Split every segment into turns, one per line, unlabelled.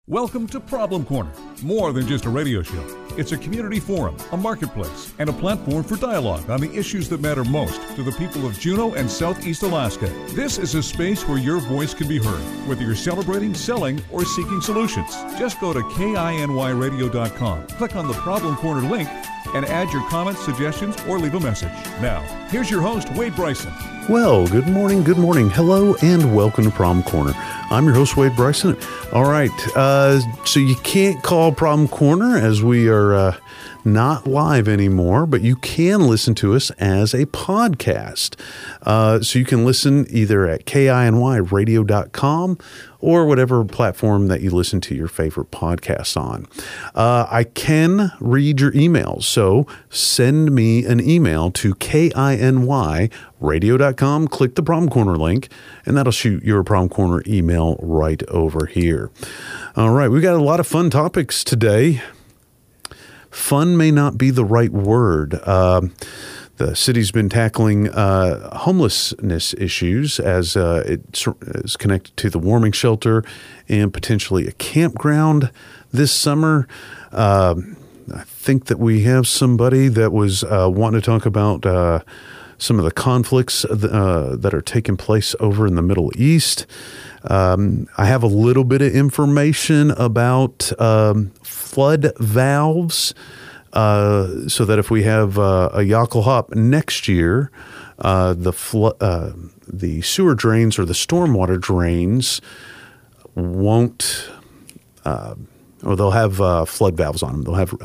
Welcome to Problem Corner. More than just a radio show. It's a community forum, a marketplace, and a platform for dialogue on the issues that matter most to the people of Juneau and Southeast Alaska. This is a space where your voice can be heard, whether you're celebrating, selling, or seeking solutions. Just go to KINYradio.com, click on the Problem Corner link, and add your comments, suggestions, or leave a message. Now, here's your host, Wade Bryson.
Well, good morning. Hello, and welcome to Problem Corner. I'm your host, Wade Bryson. All right, so you can't call Problem Corner as we are not live anymore, but you can listen to us as a podcast. So you can listen either at KINYradio.com or whatever platform that you listen to your favorite podcasts on. I can read your emails, so send me an email to KINYradio.com, click the Problem Corner link, and that'll shoot your Problem Corner email right over here. All right, we've got a lot of fun topics today. Fun may not be the right word. The city's been tackling homelessness issues as it is connected to the warming shelter and potentially a campground this summer. I think that we have somebody that was wanting to talk about some of the conflicts that are taking place over in the Middle East. I have a little bit of information about flood valves. So that if we have a Yakulhop next year, the sewer drains or the stormwater drains won't, or they'll have flood valves on them. They'll have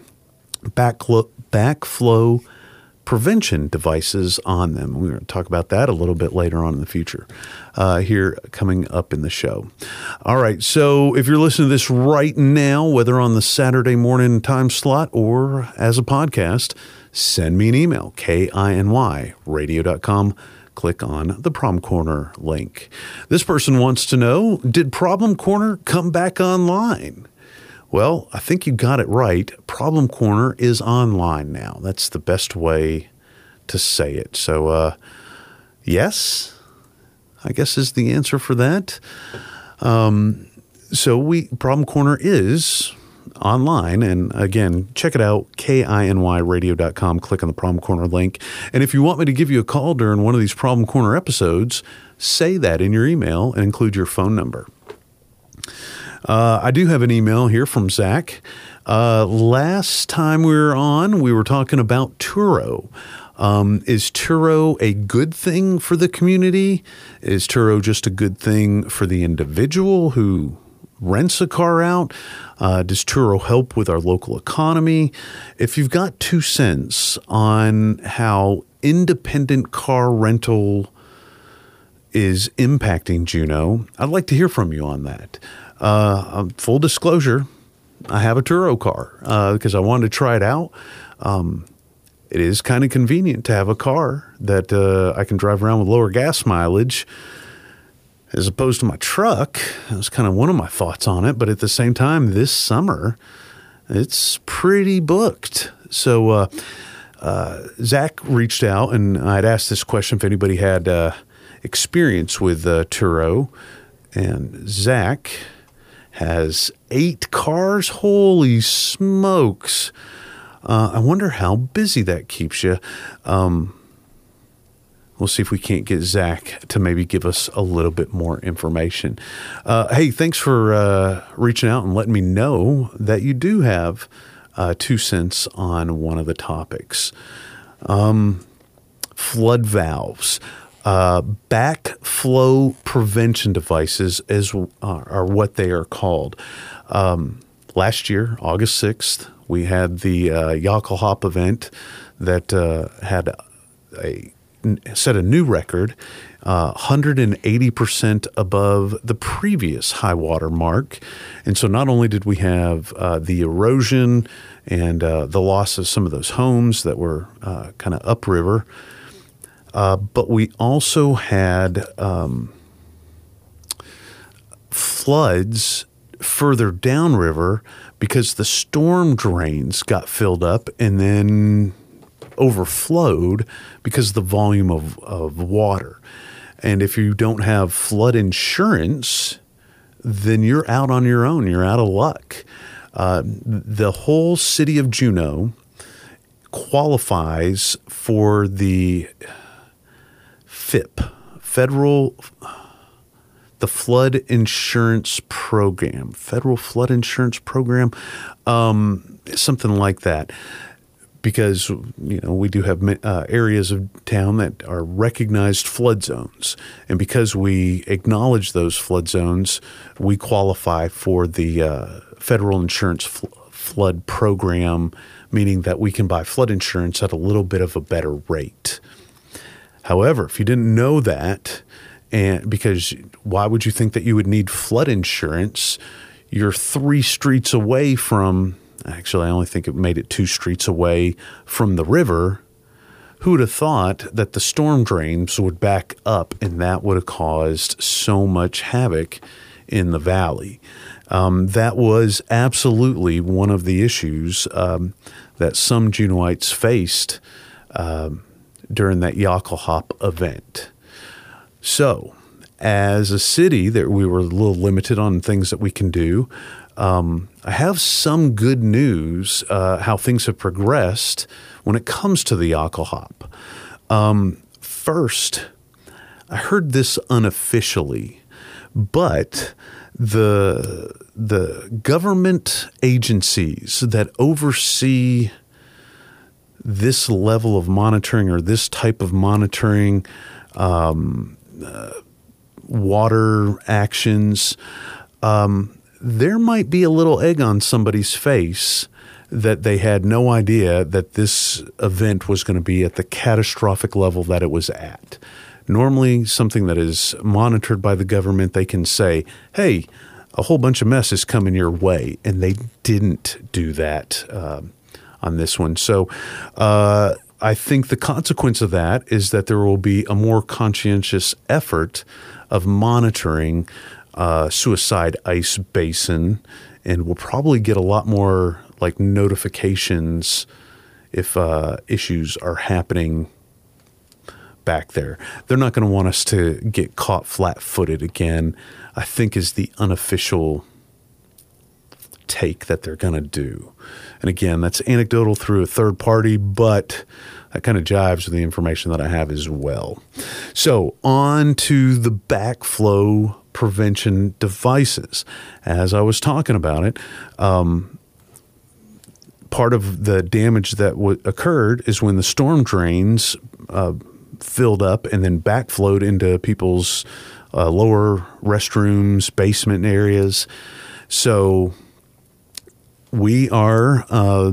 backflow prevention devices on them. We're going to talk about that a little bit later on in the future here coming up in the show. All right, so if you're listening to this right now, whether on the Saturday morning time slot or as a podcast, send me an email, KINYradio.com. Click on the Problem Corner link. This person wants to know, did Problem Corner come back online? Well, I think you got it right. Problem Corner is online now. That's the best way to say it. So, yes, I guess is the answer for that. Problem Corner is online. And again, check it out, KINYradio.com. Click on the Problem Corner link. And if you want me to give you a call during one of these Problem Corner episodes, say that in your email and include your phone number. I do have an email here from Zach. Last time we were on, we were talking about Turo. Is Turo a good thing for the community? Is Turo just a good thing for the individual who rents a car out? Does Turo help with our local economy? If you've got 2 cents on how independent car rental is impacting Juneau, I'd like to hear from you on that. Full disclosure, I have a Turo car because I wanted to try it out. It is kind of convenient to have a car that I can drive around with lower gas mileage as opposed to my truck. That was kind of one of my thoughts on it. But at the same time, this summer, it's pretty booked. So Zach reached out, and I'd asked this question if anybody had experience with Turo. And Zach has 8 cars. Holy smokes. I wonder how busy that keeps you. We'll see if we can't get Zach to maybe give us a little bit more information. Hey, thanks for reaching out and letting me know that you do have 2 cents on one of the topics. Flood valves. Backflow prevention devices are what they are called. Last year, August 6th, we had the Yakulhop event that had set a new record, 180% above the previous high water mark. And so not only did we have the erosion and the loss of some of those homes that were kind of upriver, but we also had floods further downriver because the storm drains got filled up and then overflowed because of the volume of water. And if you don't have flood insurance, then you're out on your own. You're out of luck. The whole city of Juneau qualifies for the FIP, the Flood Insurance Program, Federal Flood Insurance Program, something like that. Because, we do have areas of town that are recognized flood zones. And because we acknowledge those flood zones, we qualify for the Federal Insurance Flood Program, meaning that we can buy flood insurance at a little bit of a better rate. However, if you didn't know that, and because why would you think that you would need flood insurance? You're 3 streets away from, actually, I only think it made it 2 streets away from the river. Who would have thought that the storm drains would back up and that would have caused so much havoc in the valley? That was absolutely one of the issues that some Juneauites faced during that Yockelhop event. So, as a city, that we were a little limited on things that we can do. I have some good news how things have progressed when it comes to the Yockelhop. First, I heard this unofficially, but the government agencies that oversee this level of monitoring or this type of monitoring, water actions, there might be a little egg on somebody's face that they had no idea that this event was going to be at the catastrophic level that it was at. Normally, something that is monitored by the government, they can say, hey, a whole bunch of mess is coming your way. And they didn't do that on this one. So I think the consequence of that is that there will be a more conscientious effort of monitoring Suicide Ice Basin, and we'll probably get a lot more like notifications if issues are happening back there. They're not going to want us to get caught flat-footed again, I think is the unofficial take that they're going to do. And again, that's anecdotal through a third party, but that kind of jives with the information that I have as well. So on to the backflow prevention devices. As I was talking about it, part of the damage that occurred is when the storm drains filled up and then backflowed into people's lower restrooms, basement areas. So we've got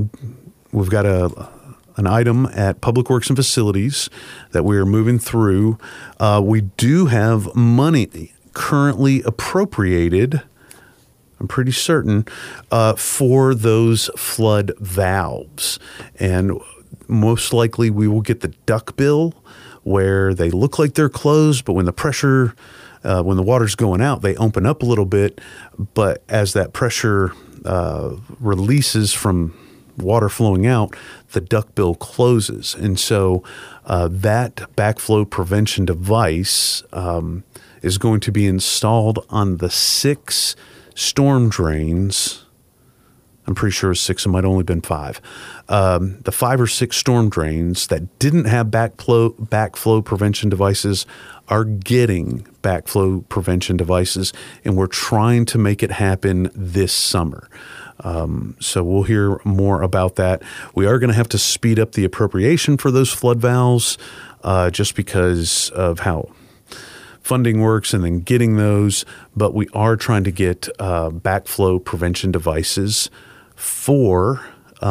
an item at Public Works and Facilities that we are moving through. We do have money currently appropriated, I'm pretty certain, for those flood valves. And most likely we will get the duck bill where they look like they're closed, but when the pressure, when the water's going out, they open up a little bit. But as that pressure releases from water flowing out, the duct bill closes. And so that backflow prevention device is going to be installed on the 6 storm drains. I'm pretty sure it was 6. It might have only been 5. The 5 or 6 storm drains that didn't have backflow prevention devices are getting backflow prevention devices, and we're trying to make it happen this summer. So we'll hear more about that. We are going to have to speed up the appropriation for those flood valves just because of how funding works and then getting those. But we are trying to get backflow prevention devices for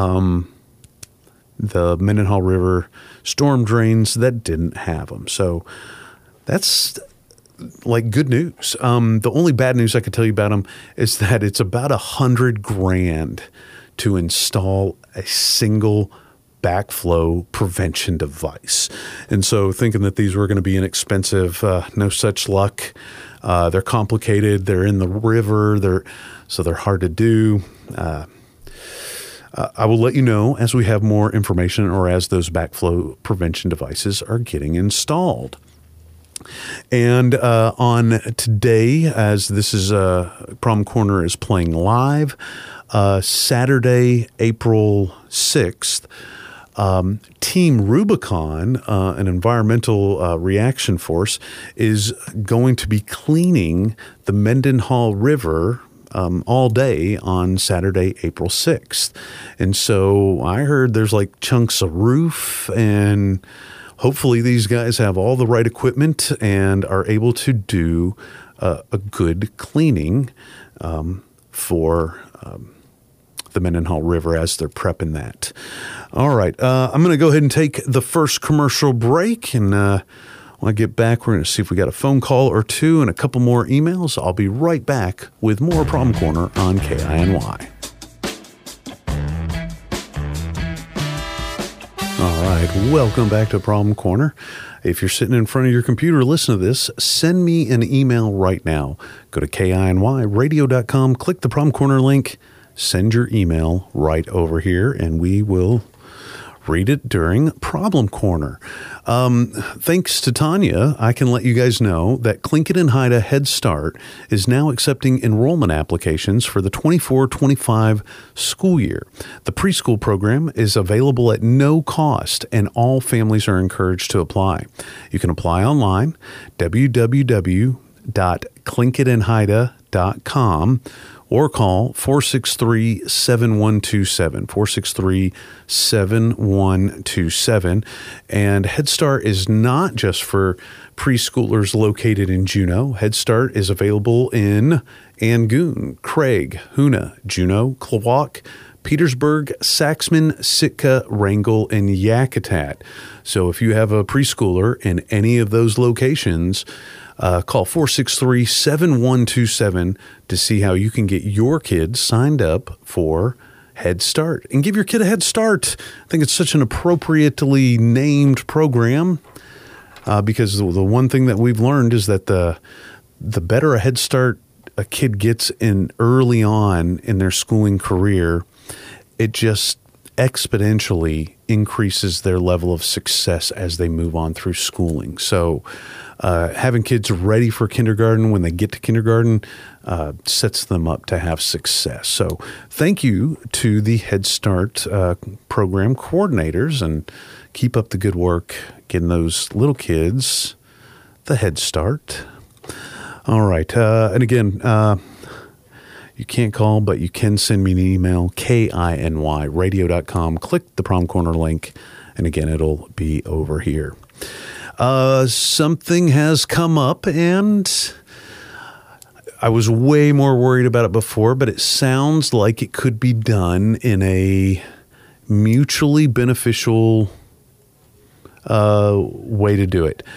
the Mendenhall River storm drains that didn't have them. So that's like good news. The only bad news I can tell you about them is that it's about $100,000 to install a single backflow prevention device. And so thinking that these were going to be inexpensive, no such luck. They're complicated. They're in the river. They're hard to do. I will let you know as we have more information or as those backflow prevention devices are getting installed. And on today, as this is Prom Corner is playing live, Saturday, April 6th, Team Rubicon, an environmental reaction force, is going to be cleaning the Mendenhall River all day on Saturday, April 6th. And so I heard there's like chunks of roof, and hopefully these guys have all the right equipment and are able to do a good cleaning for the Mendenhall River as they're prepping that. All right. I'm going to go ahead and take the first commercial break, and when I get back, we're going to see if we got a phone call or two and a couple more emails. I'll be right back with more Prom Corner on KINY. All right, welcome back to Prom Corner. If you're sitting in front of your computer, listen to this, send me an email right now. Go to KINYradio.com, click the Prom Corner link, send your email right over here, and we will read it during Problem Corner. Thanks to Tanya, I can let you guys know that Tlingit and Haida Head Start is now accepting enrollment applications for the 24-25 school year. The preschool program is available at no cost, and all families are encouraged to apply. You can apply online, www.tlingitandhaida.com, or call 463-7127, 463-7127. And Head Start is not just for preschoolers located in Juneau. Head Start is available in Angoon, Craig, Hoonah, Juneau, Klawock, Petersburg, Saxman, Sitka, Wrangell, and Yakutat. So if you have a preschooler in any of those locations, call 463-7127 to see how you can get your kids signed up for Head Start and give your kid a head start. I think it's such an appropriately named program because the one thing that we've learned is that the better a head start a kid gets in early on in their schooling career, it just exponentially increases their level of success as they move on through schooling. So having kids ready for kindergarten when they get to kindergarten sets them up to have success. So thank you to the Head Start program coordinators, and keep up the good work getting those little kids the Head Start. All right. And again, you can't call, but you can send me an email, KINYradio.com. Click the Prom Corner link, and again, it'll be over here. Something has come up, and I was way more worried about it before, but it sounds like it could be done in a mutually beneficial way to do it.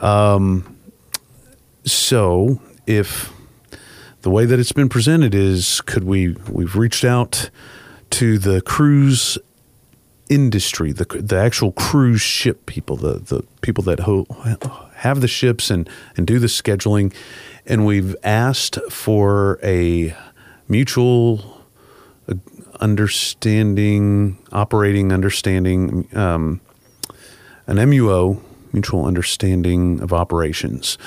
So if the way that it's been presented is, we've reached out to the cruise industry, the actual cruise ship people, the people that have the ships and do the scheduling, and we've asked for a mutual understanding, operating understanding, an MUO, mutual understanding of operations,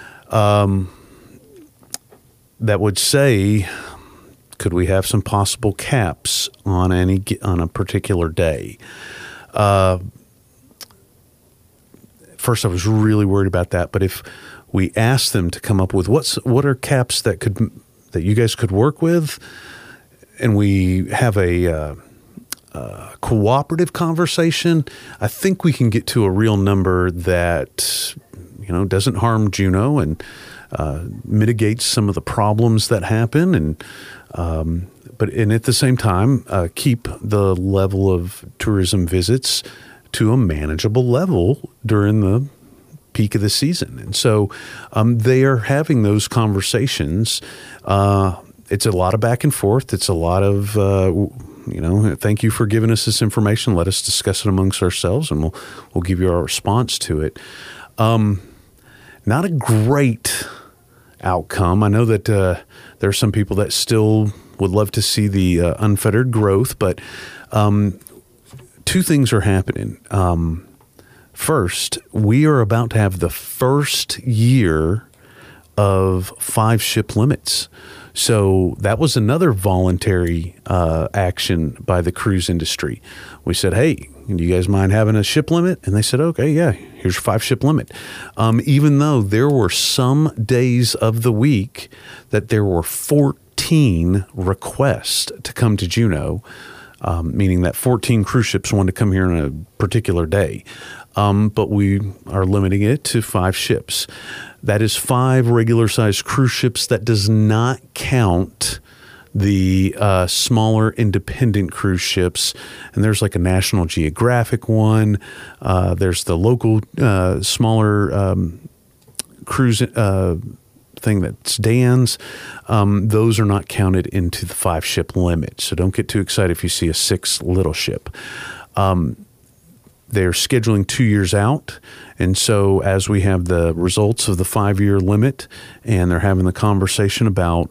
that would say, could we have some possible caps on a particular day? First, I was really worried about that, but if we asked them to come up with what are caps that you guys could work with, and we have a cooperative conversation, I think we can get to a real number that doesn't harm Juneau and mitigates some of the problems that happen, and at the same time keep the level of tourism visits to a manageable level during the peak of the season. And so they are having those conversations. It's a lot of back and forth. It's a lot of thank you for giving us this information. Let us discuss it amongst ourselves, and we'll give you our response to it. Not a great outcome. I know that there are some people that still would love to see the unfettered growth, but two things are happening. First, we are about to have the first year of 5 ship limits. So that was another voluntary action by the cruise industry. We said, hey, do you guys mind having a ship limit? And they said, okay, yeah, here's your 5 ship limit. Even though there were some days of the week that there were 14 requests to come to Juneau, meaning that 14 cruise ships wanted to come here on a particular day. But we are limiting it to 5 ships. That is 5 regular-sized cruise ships. That does not count the smaller independent cruise ships. And there's like a National Geographic one. There's the local smaller cruise thing that's Dan's. Those are not counted into the 5 ship limit. So don't get too excited if you see a 6 little ship. They're scheduling 2 years out. And so as we have the results of the 5-year limit and they're having the conversation about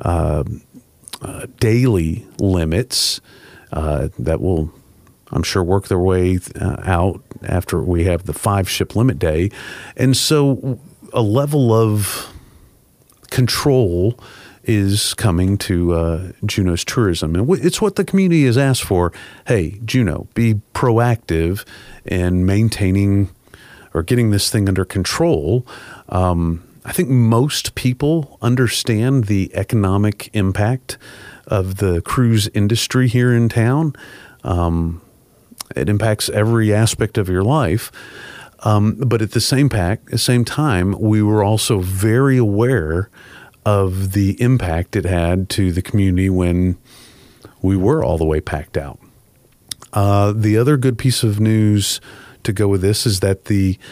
daily limits that will, I'm sure, work their way out after we have the 5 ship limit day. And so a level of control is coming to Juneau's tourism. And it's what the community has asked for. Hey, Juneau, be proactive in maintaining or getting this thing under control. I think most people understand the economic impact of the cruise industry here in town. It impacts every aspect of your life. But at the same time, we were also very aware of the impact it had to the community when we were all the way packed out. The other good piece of news to go with this is that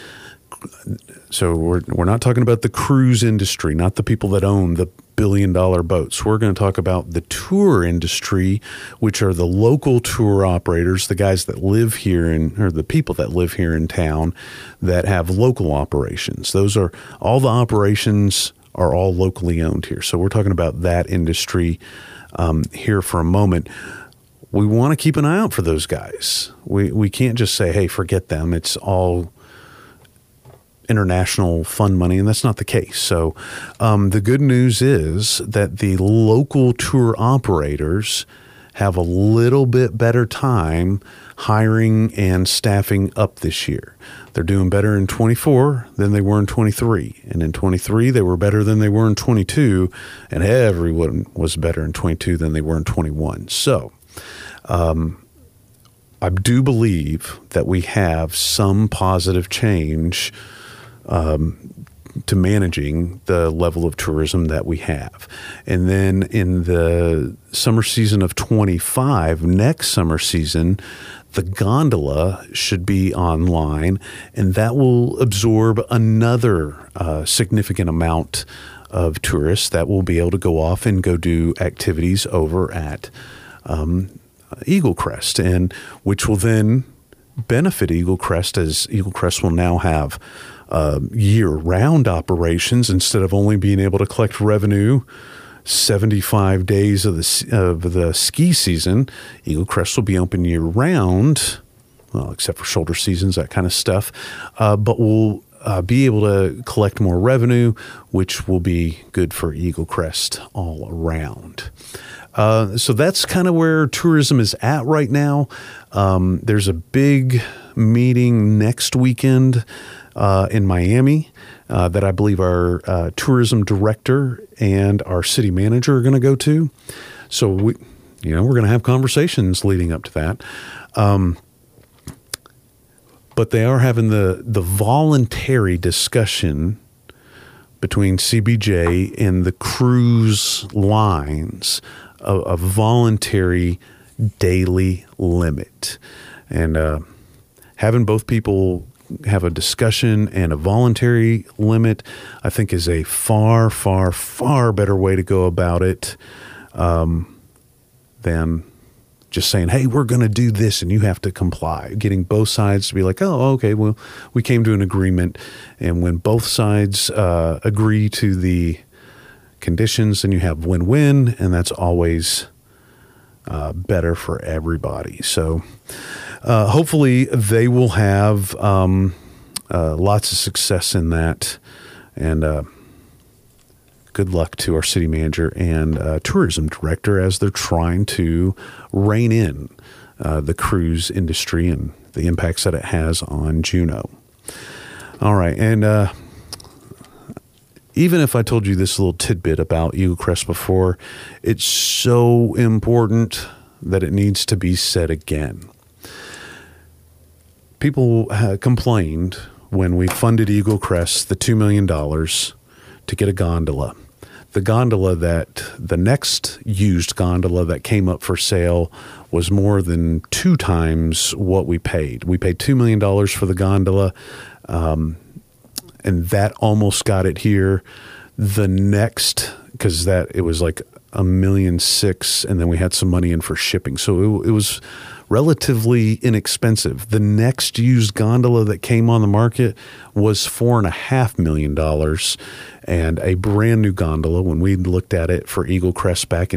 so we're not talking about the cruise industry, not the people that own the billion-dollar boats. We're going to talk about the tour industry, which are the local tour operators, the guys that live here or the people that live here in town that have local operations. Those are all the operations are all locally owned here. So we're talking about that industry here for a moment. We want to keep an eye out for those guys. We can't just say, hey, forget them. It's all international fund money, and that's not the case. So the good news is that the local tour operators have a little bit better time hiring and staffing up this year. They're doing better in 24 than they were in 23. And in 23, they were better than they were in 22. And everyone was better in 22 than they were in 21. So I do believe that we have some positive change to managing the level of tourism that we have. And then in the summer season of 25, next summer season, the gondola should be online, and that will absorb another significant amount of tourists that will be able to go off and go do activities over at Eagle Crest, and which will then benefit Eagle Crest, as Eagle Crest will now have year-round operations instead of only being able to collect revenue 75 days of the ski season. Eagle Crest will be open year-round, well, except for shoulder seasons, that kind of stuff, but we'll be able to collect more revenue, which will be good for Eagle Crest all around. So that's kind of where tourism is at right now. There's a big meeting next weekend in Miami that I believe our tourism director and our city manager are going to go to. So we're going to have conversations leading up to that. But they are having the voluntary discussion between CBJ and the cruise lines, a voluntary daily limit. And having both people have a discussion and a voluntary limit, I think, is a far, far, far better way to go about it than just saying, hey, we're going to do this and you have to comply. Getting both sides to be like, oh, okay, well, we came to an agreement. And when both sides agree to the conditions, then you have win-win, and that's always better for everybody. So hopefully they will have lots of success in that. And good luck to our city manager and tourism director as they're trying to rein in the cruise industry and the impacts that it has on Juneau. All right. And even if I told you this little tidbit about Eagle Crest before, it's so important that it needs to be said again. People complained when we funded Eagle Crest the $2 million to get a gondola. The gondola the next used gondola that came up for sale was more than 2 times what we paid. We paid $2 million for the gondola, and that almost got it here. The next, because it was like $1.6 million, and then we had some money in for shipping. So it was relatively inexpensive. The next used gondola that came on the market was $4.5 million, and a brand new gondola, when we looked at it for Eagle Crest back in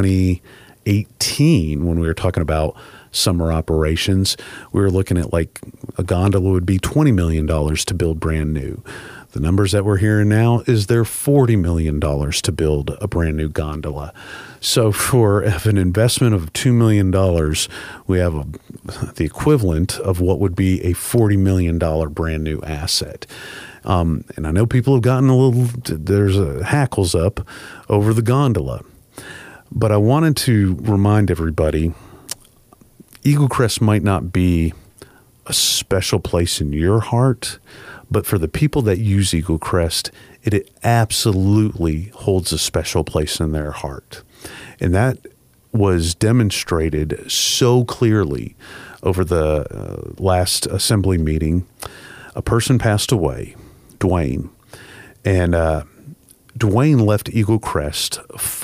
2018, when we were talking about summer operations, we were looking at like a gondola would be $20 million to build brand new. The numbers that we're hearing now is they're $40 million to build a brand new gondola. So for an investment of $2 million, we have the equivalent of what would be a $40 million brand new asset. And I know people have gotten there's hackles up over the gondola. But I wanted to remind everybody, Eagle Crest might not be a special place in your heart, but for the people that use Eagle Crest, it absolutely holds a special place in their heart. And that was demonstrated so clearly over the last assembly meeting. A person passed away, Dwayne, and Dwayne left Eagle Crest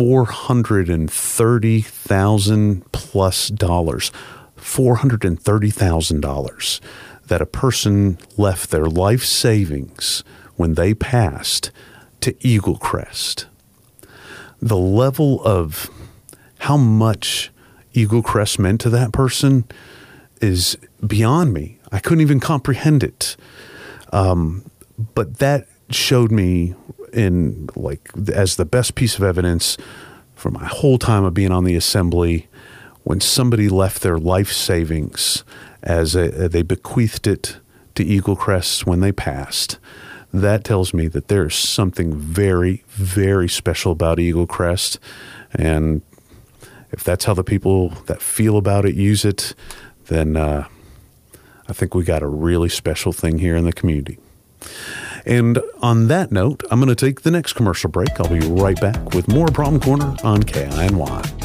$430,000 plus $430,000 that a person left their life savings when they passed to Eagle Crest. The level of how much Eagle Crest meant to that person is beyond me. I couldn't even comprehend it. But that showed me as the best piece of evidence for my whole time of being on the assembly, when somebody left their life savings as they bequeathed it to Eagle Crest when they passed, that tells me that there's something very, very special about Eagle Crest. And if that's how the people that feel about it use it, then I think we got a really special thing here in the community. And on that note, I'm going to take the next commercial break. I'll be right back with more Problem Corner on KINY.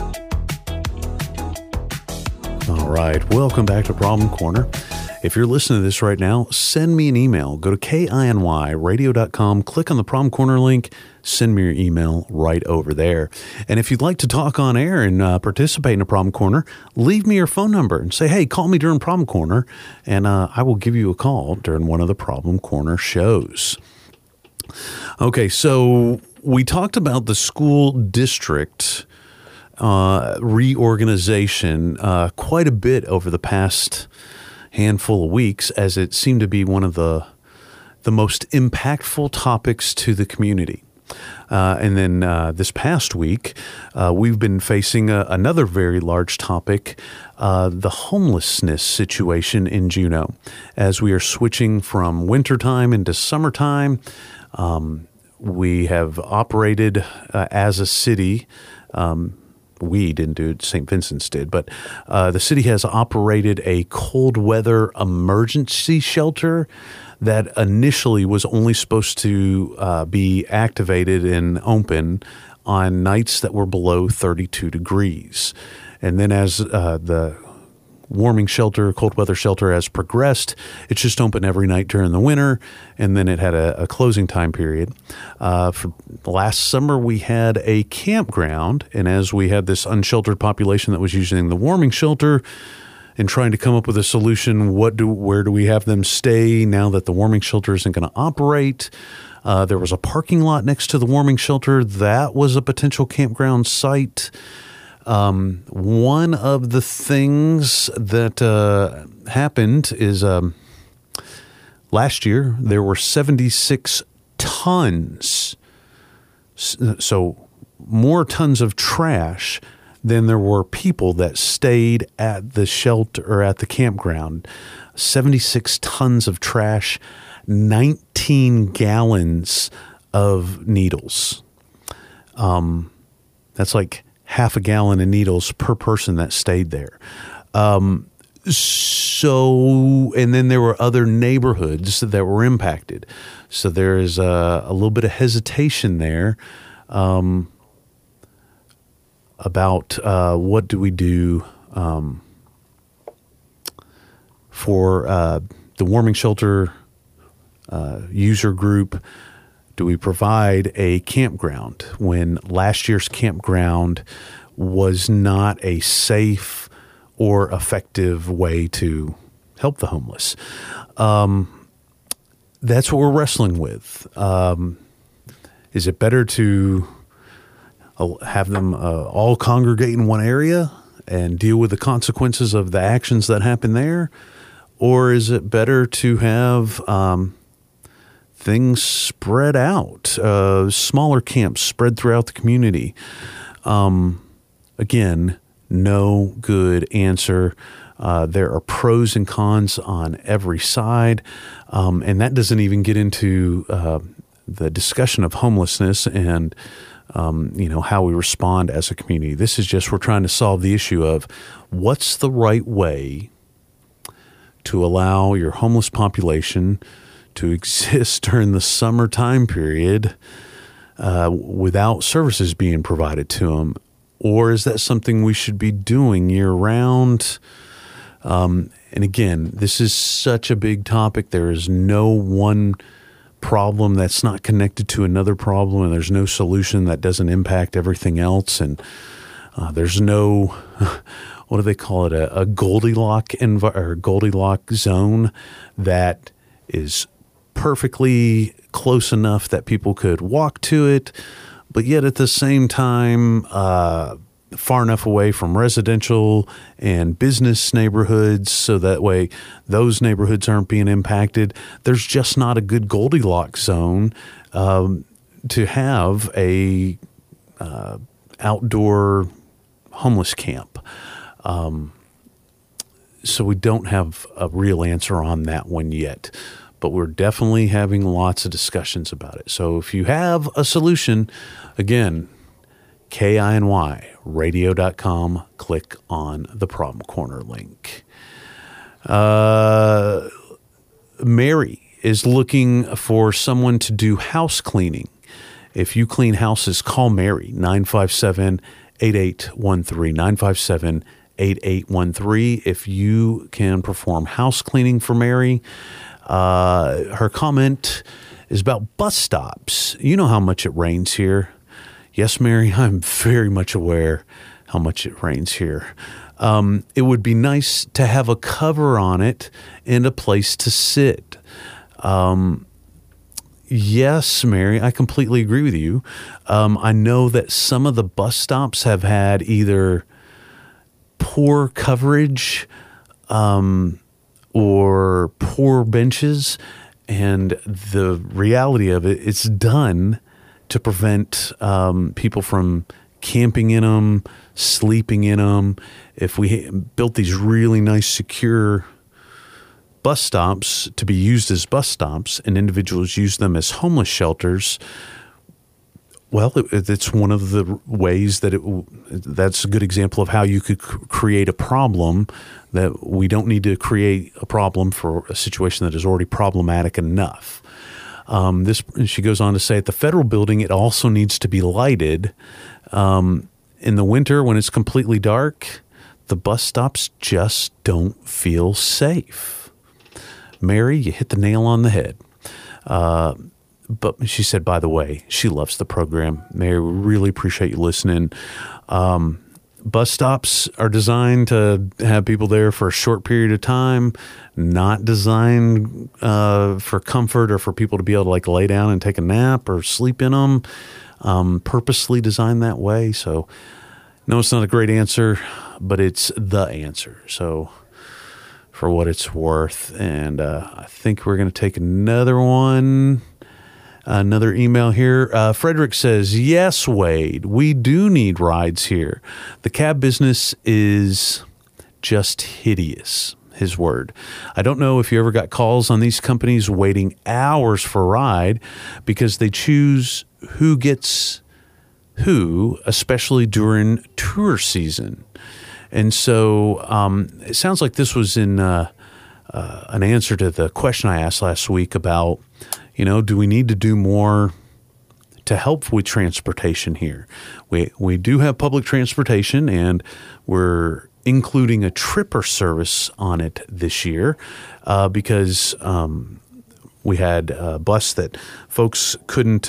All right, welcome back to Problem Corner. If you're listening to this right now, send me an email. Go to KINYradio.com, click on the Problem Corner link, send me your email right over there. And if you'd like to talk on air and participate in a Problem Corner, leave me your phone number and say, hey, call me during Problem Corner, and I will give you a call during one of the Problem Corner shows. Okay, so we talked about the school district reorganization quite a bit over the past handful of weeks, as it seemed to be one of the most impactful topics to the community. And then this past week, we've been facing another very large topic, the homelessness situation in Juneau. As we are switching from wintertime into summertime, we have operated as a city. We didn't do it, St. Vincent's did, but the city has operated a cold weather emergency shelter that initially was only supposed to be activated and open on nights that were below 32 degrees. And then as the warming shelter, cold weather shelter has progressed, it's just open every night during the winter, and then it had a closing time period. For last summer, we had a campground, and as we had this unsheltered population that was using the warming shelter and trying to come up with a solution, where do we have them stay now that the warming shelter isn't going to operate? There was a parking lot next to the warming shelter. That was a potential campground site. One of the things that happened is Last year, there were 76 tons, so more tons of trash than there were people that stayed at the shelter or at the campground. 76 tons of trash, 19 gallons of needles. That's like half a gallon of needles per person that stayed there. So, and then there were other neighborhoods that were impacted. So there is a little bit of hesitation there about what do we do for the warming shelter user group. Do we provide a campground when last year's campground was not a safe or effective way to help the homeless? That's what we're wrestling with. Is it better to have them all congregate in one area and deal with the consequences of the actions that happen there? Or is it better to have things spread out, smaller camps spread throughout the community? Again, no good answer. There are pros and cons on every side, and that doesn't even get into the discussion of homelessness and how we respond as a community. This is just, we're trying to solve the issue of what's the right way to allow your homeless population to exist during the summer time period without services being provided to them. Or is that something we should be doing year round? And again, this is such a big topic. There is no one problem that's not connected to another problem, and there's no solution that doesn't impact everything else. And there's no, what do they call it, a Goldilocks zone that is perfectly close enough that people could walk to it, but yet at the same time, far enough away from residential and business neighborhoods so that way those neighborhoods aren't being impacted. There's just not a good Goldilocks zone to have a outdoor homeless camp. So we don't have a real answer on that one yet. But we're definitely having lots of discussions about it. So if you have a solution, again, KINY, radio.com, click on the Problem Corner link. Mary is looking for someone to do house cleaning. If you clean houses, call Mary, 957-8813, 957-8813. If you can perform house cleaning for Mary. Her comment is about bus stops. You know how much it rains here. Yes, Mary, I'm very much aware how much it rains here. It would be nice to have a cover on it and a place to sit. Yes, Mary, I completely agree with you. I know that some of the bus stops have had either poor coverage, or poor benches, and the reality of it, it's done to prevent people from camping in them, sleeping in them. If we built these really nice, secure bus stops to be used as bus stops and individuals use them as homeless shelters, well, it's one of the ways that that's a good example of how you could create a problem that we don't need to create a problem for a situation that is already problematic enough. She goes on to say, at the federal building, it also needs to be lighted. In the winter, when it's completely dark, the bus stops just don't feel safe. Mary, you hit the nail on the head. But she said, by the way, she loves the program. Mary, we really appreciate you listening. Bus stops are designed to have people there for a short period of time, not designed for comfort or for people to be able to like lay down and take a nap or sleep in them, purposely designed that way. So no, it's not a great answer, but it's the answer. So for what it's worth. And I think we're going to take another one. Another email here. Frederick says, yes, Wade, we do need rides here. The cab business is just hideous. His word. I don't know if you ever got calls on these companies waiting hours for a ride because they choose who gets who, especially during tour season. And so it sounds like this was in an answer to the question I asked last week about, do we need to do more to help with transportation here? We do have public transportation, and we're including a tripper service on it this year because we had a bus that folks couldn't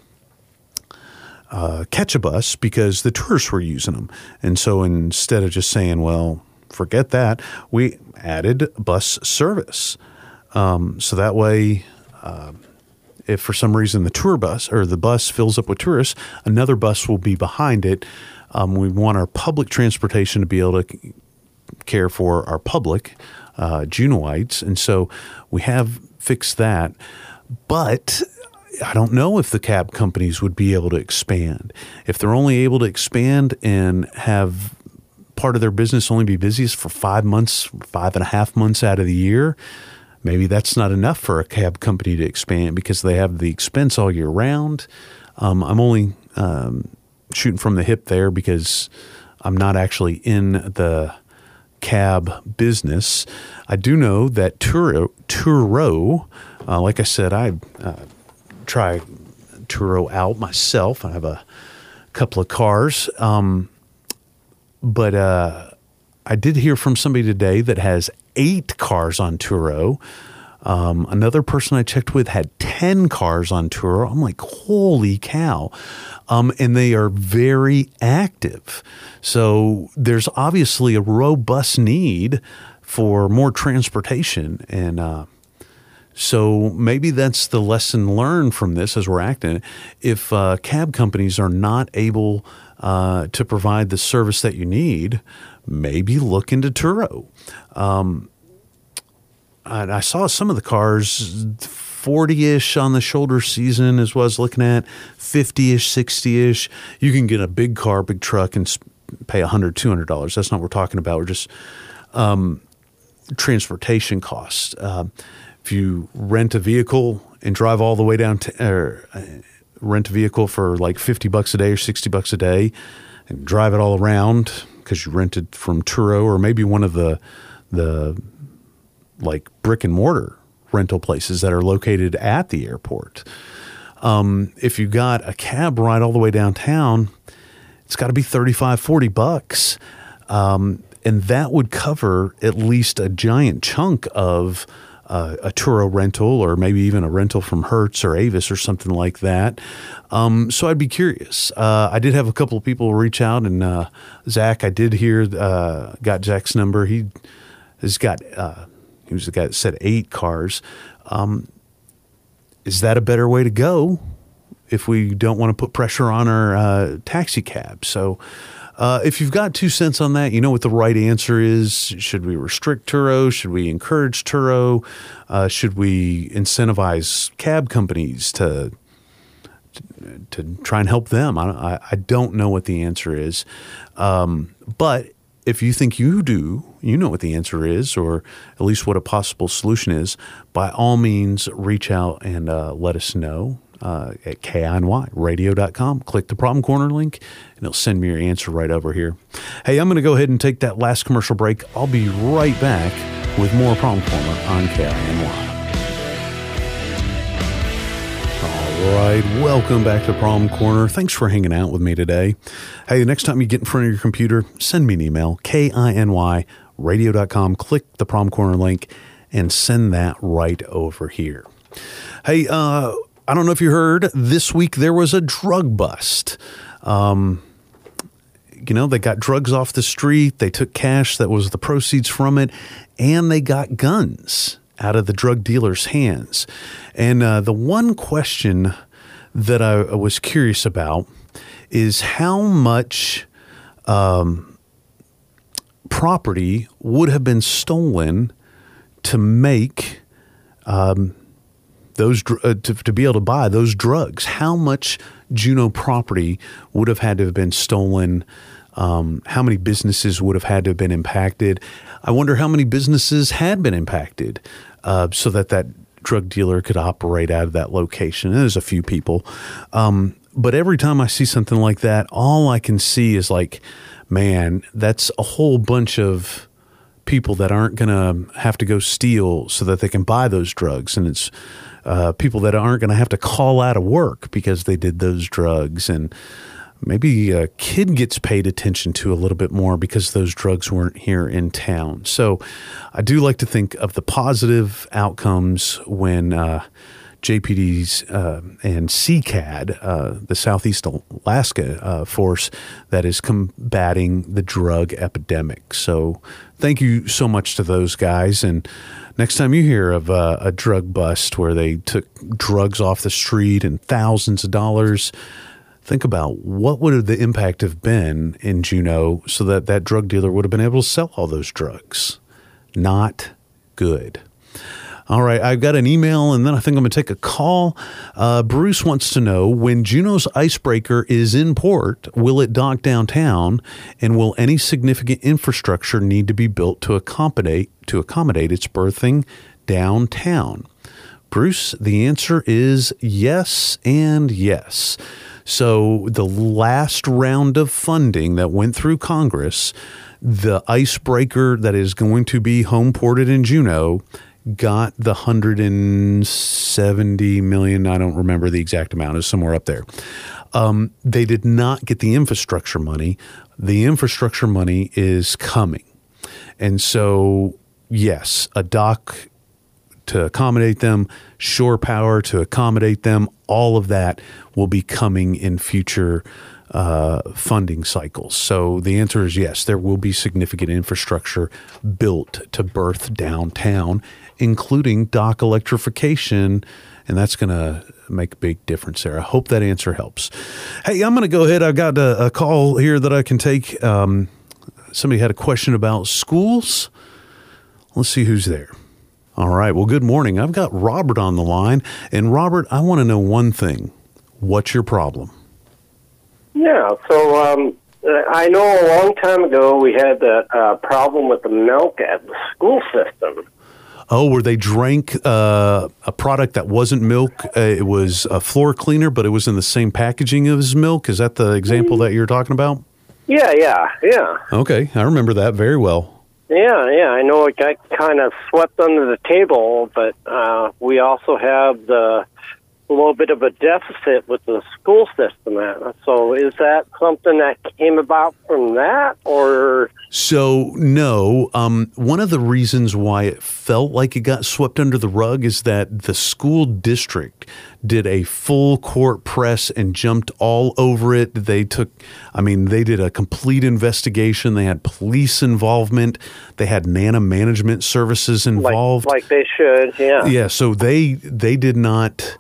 catch a bus because the tourists were using them. And so instead of just saying, well, forget that, we added bus service. So that way, if for some reason the tour bus or the bus fills up with tourists, another bus will be behind it. We want our public transportation to be able to care for our public Juneauites. And so we have fixed that. But I don't know if the cab companies would be able to expand. If they're only able to expand and have part of their business only be busiest for 5 months, 5.5 months out of the year, maybe that's not enough for a cab company to expand because they have the expense all year round. I'm only shooting from the hip there because I'm not actually in the cab business. I do know that Turo, like I said, I try Turo out myself. I have a couple of cars. But I did hear from somebody today that has 8 cars on Turo. Another person I checked with had 10 cars on Turo. I'm like, holy cow. And they are very active. So there's obviously a robust need for more transportation. And so maybe that's the lesson learned from this as we're acting. If cab companies are not able to provide the service that you need, maybe look into Turo. I saw some of the cars 40-ish on the shoulder season as well as looking at 50-ish, 60-ish. You can get a big car, big truck and pay $100, $200. That's not what we're talking about. We're just transportation costs. If you rent a vehicle and drive all the way down to rent a vehicle for like $50 a day or $60 a day and drive it all around because you rented from Turo or maybe one of the like brick and mortar rental places that are located at the airport. If you got a cab ride all the way downtown, it's got to be $35, $40. And that would cover at least a giant chunk of a Turo rental or maybe even a rental from Hertz or Avis or something like that. So I'd be curious. I did have a couple of people reach out, and Zach, I did hear, got Zach's number. He has got, he was the guy that said 8 cars. Is that a better way to go if we don't want to put pressure on our taxi cab? So if you've got 2 cents on that, you know what the right answer is. Should we restrict Turo? Should we encourage Turo? Should we incentivize cab companies to try and help them? I don't know what the answer is. But if you think you do, you know what the answer is, or at least what a possible solution is, by all means, reach out and let us know at KINYradio.com. Click the Problem Corner link, and it'll send me your answer right over here. Hey, I'm going to go ahead and take that last commercial break. I'll be right back with more Problem Corner on KINY. All right, welcome back to Problem Corner. Thanks for hanging out with me today. Hey, the next time you get in front of your computer, send me an email, KINYradio.com. Click the Problem Corner link and send that right over here. Hey, I don't know if you heard, this week there was a drug bust. They got drugs off the street. They took cash that was the proceeds from it, and they got guns out of the drug dealers' hands. And the one question that I was curious about is how much property would have been stolen to make those to be able to buy those drugs. How much Juneau property would have had to have been stolen? How many businesses would have had to have been impacted? I wonder how many businesses had been impacted so that drug dealer could operate out of that location. And there's a few people. But every time I see something like that, all I can see is like, man, that's a whole bunch of people that aren't going to have to go steal so that they can buy those drugs. And it's people that aren't going to have to call out of work because they did those drugs. And maybe a kid gets paid attention to a little bit more because those drugs weren't here in town. So I do like to think of the positive outcomes when JPD's and CCAD, the Southeast Alaska force that is combating the drug epidemic. So thank you so much to those guys. And next time you hear of a drug bust where they took drugs off the street and thousands of dollars, think about what would the impact have been in Juneau so that drug dealer would have been able to sell all those drugs. Not good. All right, I've got an email, and then I think I'm going to take a call. Bruce wants to know, when Juneau's icebreaker is in port, will it dock downtown, and will any significant infrastructure need to be built to accommodate its berthing downtown? Bruce, the answer is yes and yes. So the last round of funding that went through Congress, the icebreaker that is going to be home ported in Juneau got the $170 million. I don't remember the exact amount. It's somewhere up there. They did not get the infrastructure money. The infrastructure money is coming. And so, yes, a dock to accommodate them, shore power to accommodate them, all of that will be coming in future funding cycles. So the answer is yes, there will be significant infrastructure built to berth downtown, including dock electrification, and that's going to make a big difference there. I hope that answer helps. Hey, I'm going to go ahead. I've got a call here that I can take. Somebody had a question about schools. Let's see who's there. All right. Well, good morning. I've got Robert on the line. And Robert, I want to know one thing. What's your problem?
Yeah, so I know a long time ago we had that problem with the milk at the school system.
Oh, where they drank a product that wasn't milk. It was a floor cleaner, but it was in the same packaging as milk. Is that the example that you're talking about?
Yeah.
Okay, I remember that very well.
Yeah, I know it got kind of swept under the table, but we also have a little bit of a deficit with the school system. So is that something that came about from that, or?
So, no. One of the reasons why it felt like it got swept under the rug is that the school district did a full court press and jumped all over it. They did a complete investigation. They had police involvement. They had Nana Management Services involved.
Like they should, yeah.
Yeah, so they did not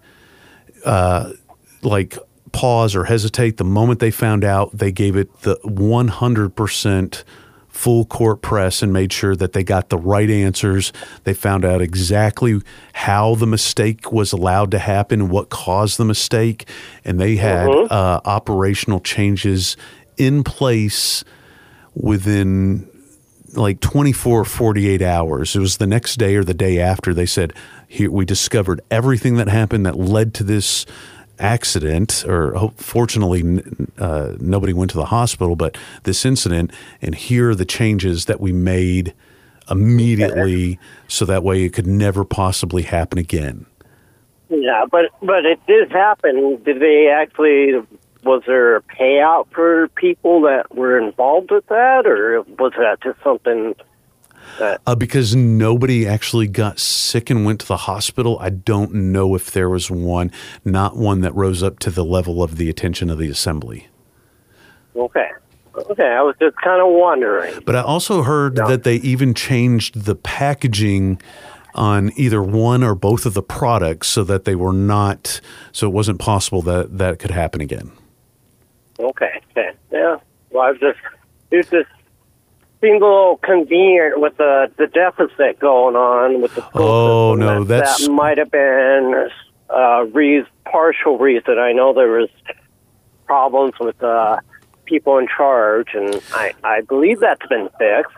pause or hesitate. The moment they found out, they gave it the 100% full court press and made sure that they got the right answers. They found out exactly how the mistake was allowed to happen and what caused the mistake. And they had operational changes in place within 24 or 48 hours. It was the next day or the day after. They said, here, we discovered everything that happened that led to this accident, or fortunately nobody went to the hospital, but this incident, and here are the changes that we made immediately so that way it could never possibly happen again.
Yeah, but it did happen. Did they actually, was there a payout for people that were involved with that, or was that just something that...
Because nobody actually got sick and went to the hospital, I don't know if there was not one that rose up to the level of the attention of the assembly.
Okay, I was just kind of wondering.
But I also heard that they even changed the packaging on either one or both of the products so that they were not, so it wasn't possible that could happen again.
Okay. Yeah. Well, it's just seems a little convenient with the deficit going on with the school system.
No,
that might have been partial reason. I know there was problems with people in charge, and I believe that's been fixed.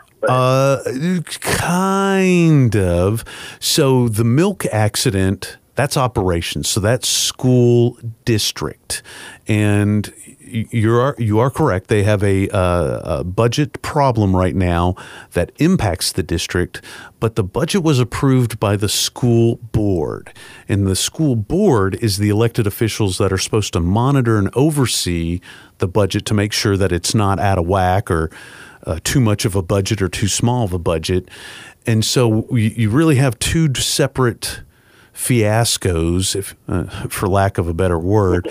Kind of. So the milk accident, that's operations. So that's school district. And you are correct. They have a budget problem right now that impacts the district, but the budget was approved by the school board. And the school board is the elected officials that are supposed to monitor and oversee the budget to make sure that it's not out of whack or too much of a budget or too small of a budget. And so you really have two separate fiascos, if for lack of a better word.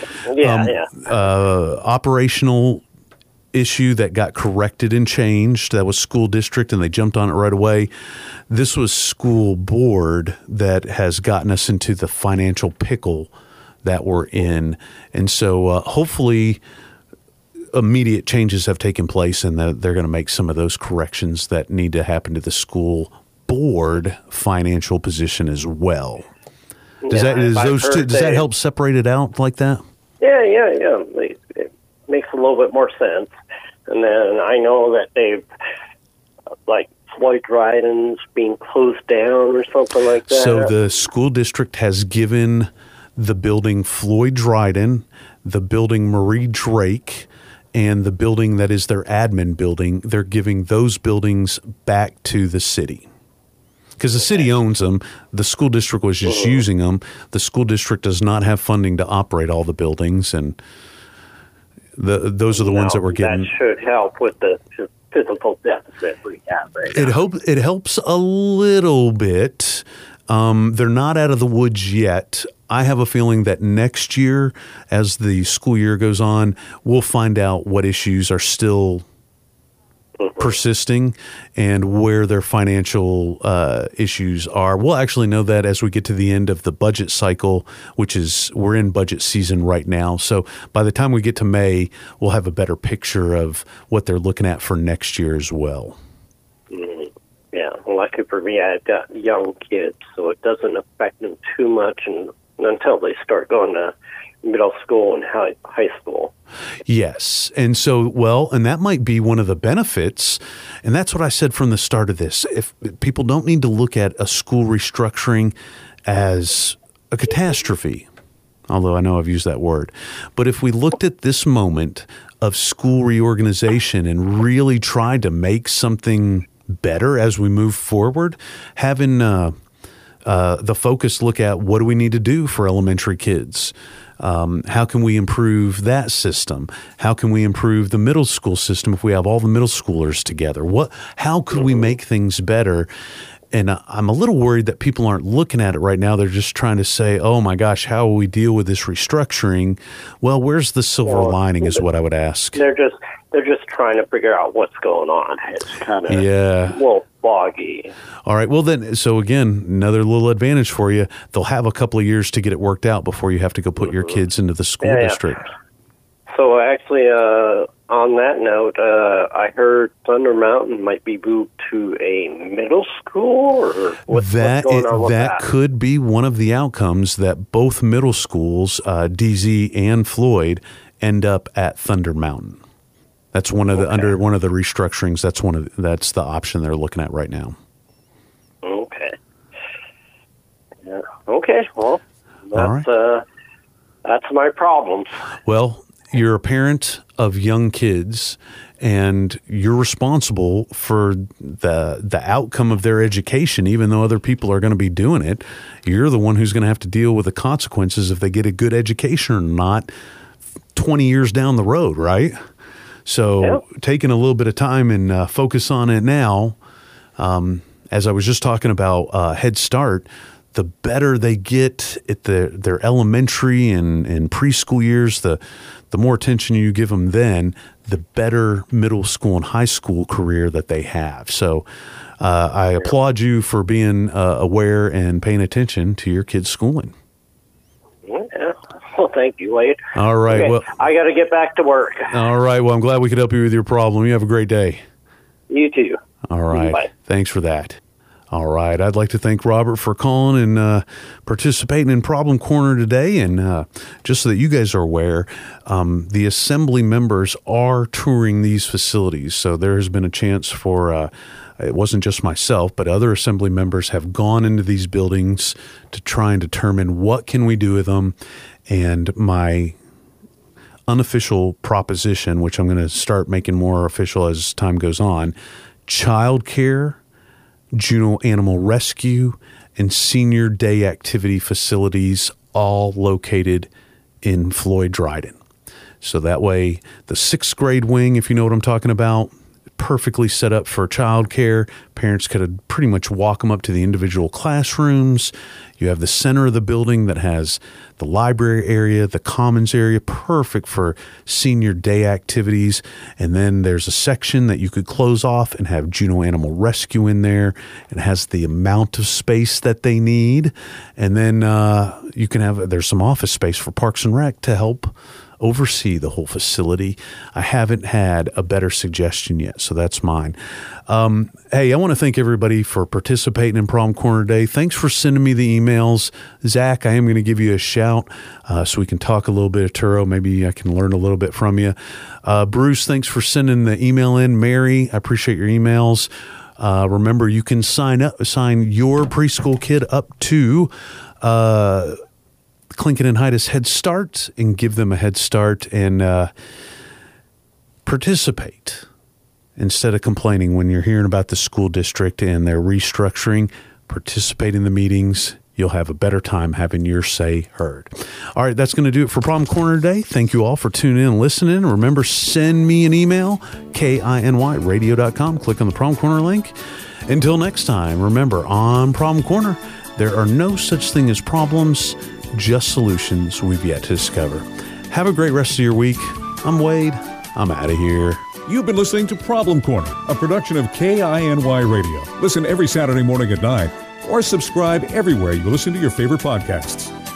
Operational issue that got corrected and changed. That was school district, and they jumped on it right away. This was school board that has gotten us into the financial pickle that we're in. And so hopefully immediate changes have taken place, and that they're going to make some of those corrections that need to happen to the school board financial position as well. Does that help separate it out like that?
Yeah. It makes a little bit more sense. And then I know that they've, like, Floyd Dryden's being closed down or something like that.
So the school district has given the building Floyd Dryden, the building Marie Drake, and the building that is their admin building, they're giving those buildings back to the city. Because the city owns them. The school district was just using them. The school district does not have funding to operate all the buildings, and those are the ones that we're getting.
That should help with the physical deficit we have right now.
It helps a little bit. They're not out of the woods yet. I have a feeling that next year, as the school year goes on, we'll find out what issues are still persisting and where their financial issues are. We'll actually know that as we get to the end of the budget cycle, we're in budget season right now. So by the time we get to May, we'll have a better picture of what they're looking at for next year as well.
Yeah, lucky for me, I've got young kids, so it doesn't affect them too much until they start going to middle school and high school.
Yes. And so, and that might be one of the benefits. And that's what I said from the start of this. If people don't need to look at a school restructuring as a catastrophe, although I know I've used that word, but if we looked at this moment of school reorganization and really tried to make something better as we move forward, having the focus look at what do we need to do for elementary kids? How can we improve that system? How can we improve the middle school system if we have all the middle schoolers together? How could we make things better? And I'm a little worried that people aren't looking at it right now. They're just trying to say, oh my gosh, how will we deal with this restructuring? Well, where's the silver lining is what I would ask.
They're just trying to figure out what's going on. It's kind of a little foggy.
All right. Well, then, so again, another little advantage for you. They'll have a couple of years to get it worked out before you have to go put your kids into the school district.
So actually, on that note, I heard Thunder Mountain might be moved to a middle school, or what's going on with that?
That could be one of the outcomes, that both middle schools, DZ and Floyd, end up at Thunder Mountain. That's one of the under one of the restructurings. That's the option they're looking at right now.
Okay. Yeah. Okay. Well, that's my problem.
Well, you're a parent of young kids, and you're responsible for the outcome of their education. Even though other people are going to be doing it, you're the one who's going to have to deal with the consequences if they get a good education or not 20 years down the road, right? So taking a little bit of time and focus on it now, as I was just talking about Head Start, the better they get at their elementary and preschool years, the more attention you give them then, the better middle school and high school career that they have. So I applaud you for being aware and paying attention to your kids' schooling.
Yeah. Well, thank you, Wade.
All right.
Okay.
Well,
I got to get back to work.
All right. Well, I'm glad we could help you with your problem. You have a great day.
You too.
All right.
Bye.
Thanks for that. All right. I'd like to thank Robert for calling and participating in Problem Corner today. And just so that you guys are aware, the assembly members are touring these facilities. So there has been a chance for, it wasn't just myself, but other assembly members have gone into these buildings to try and determine what can we do with them. And my unofficial proposition, which I'm going to start making more official as time goes on, child care, Juneau Animal Rescue, and senior day activity facilities, all located in Floyd Dryden. So that way, the 6th grade wing, if you know what I'm talking about, perfectly set up for childcare. Parents could pretty much walk them up to the individual classrooms. You have the center of the building that has the library area, the commons area, perfect for senior day activities. And then there's a section that you could close off and have Juneau Animal Rescue in there. It has the amount of space that they need. And then you can have, there's some office space for Parks and Rec to help oversee the whole facility. I haven't had a better suggestion yet, so that's mine. Hey, I want to thank everybody for participating in Problem Corner Day. Thanks for sending me the emails. Zach, I am going to give you a shout so we can talk a little bit of Turo. Maybe I can learn a little bit from you. Bruce, thanks for sending the email in. Mary, I appreciate your emails. Remember, you can sign your preschool kid up to Clinton and Heidi's Head Start and give them a head start and participate instead of complaining when you're hearing about the school district and their restructuring. Participate in the meetings. You'll have a better time having your say heard. All right, that's going to do it for Problem Corner today. Thank you all for tuning in and listening. Remember, send me an email, kinyradio.com. Click on the Problem Corner link. Until next time, remember, on Problem Corner, there are no such thing as problems, just solutions we've yet to discover. Have a great rest of your week. I'm Wade. I'm out of here.
You've been listening to Problem Corner, a production of KINY Radio. Listen every Saturday morning at 9 or subscribe everywhere you listen to your favorite podcasts.